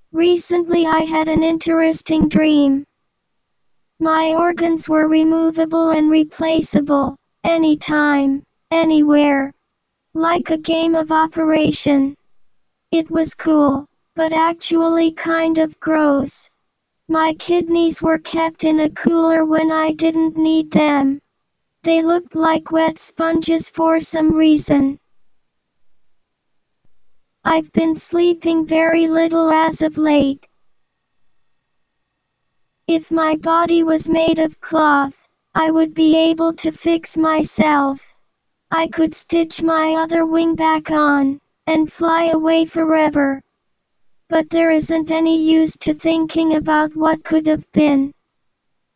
Recently I had an interesting dream. My organs were removable and replaceable, anytime, anywhere. Like a game of Operation. It was cool, but actually kind of gross. My kidneys were kept in a cooler when I didn't need them. They looked like wet sponges for some reason. I've been sleeping very little as of late. If my body was made of cloth, I would be able to fix myself. I could stitch my other wing back on, and fly away forever. But there isn't any use to thinking about what could have been.